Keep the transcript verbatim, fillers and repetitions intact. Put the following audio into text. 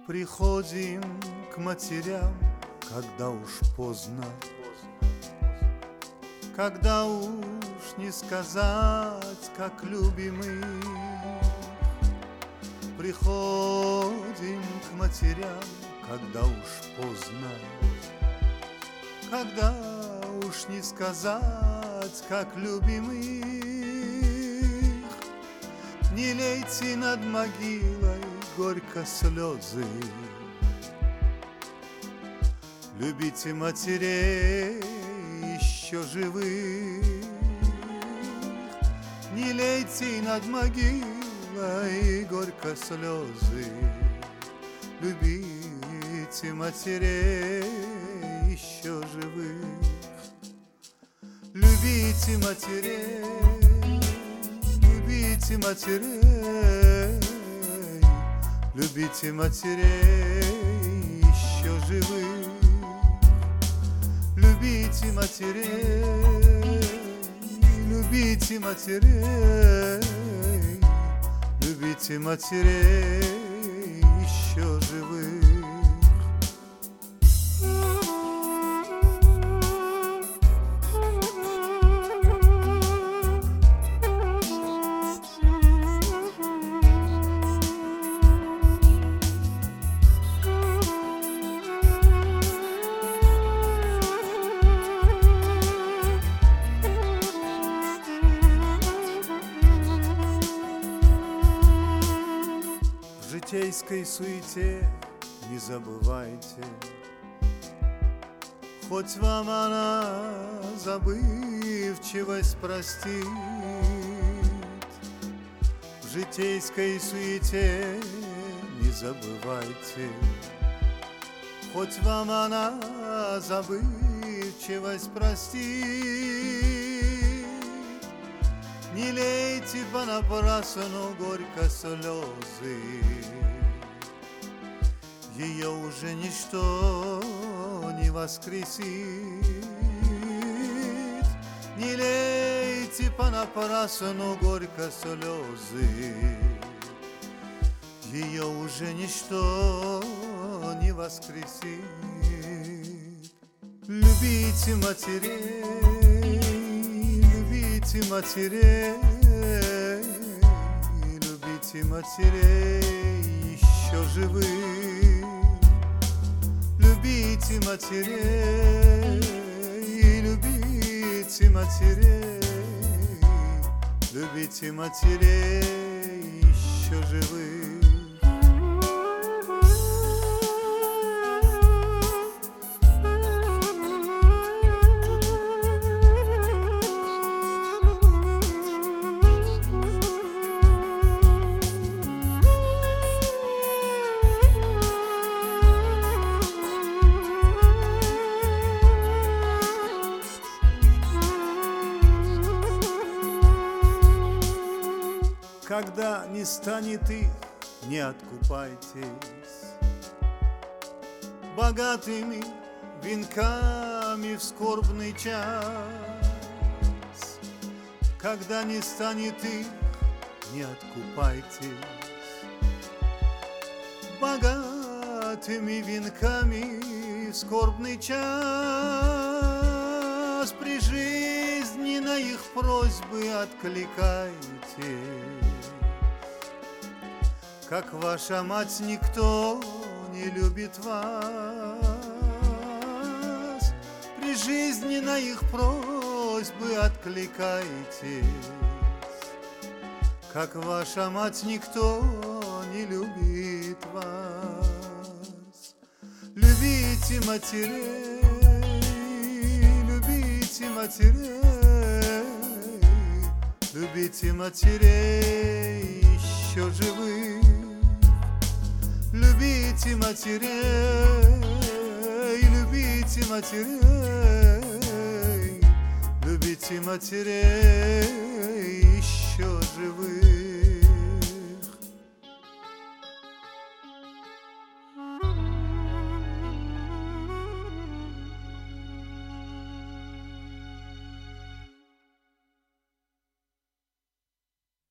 Приходим к матерям, когда уж поздно, когда уж не сказать, как любим их. Приходим к матерям, когда уж поздно, когда уж не сказать, как любим их. Не лейте над могилой горько слезы, любите матерей еще живых. Не лейте над могилой горько слезы, любите матерей еще живых. Любите матерей, любите матерей, любите матерей еще живых. Любите матерей, любите матерей, любите матерей еще живых. В житейской суете не забывайте, хоть вам она забывчивость простит. В житейской суете не забывайте, хоть вам она забывчивость простит. Не лейте понапрасну горько слезы, ее уже ничто не воскресит. Не лейте понапрасну горько слезы, ее уже ничто не воскресит. Любите матерей, любите матерей, любите матерей еще живых. Любите матерей, любите матерей, любите матерей еще живых. Когда не станет их, не откупайтесь богатыми венками в скорбный час. Когда не станет их, не откупайтесь богатыми венками в скорбный час. При жизни на их просьбы откликайтесь. Как ваша мать, никто не любит вас. При жизни на их просьбы откликайтесь. Как ваша мать, никто не любит вас. Любите матерей, любите матерей, любите матерей еще живых. Любите матерей, любите матерей, любите матерей еще живых.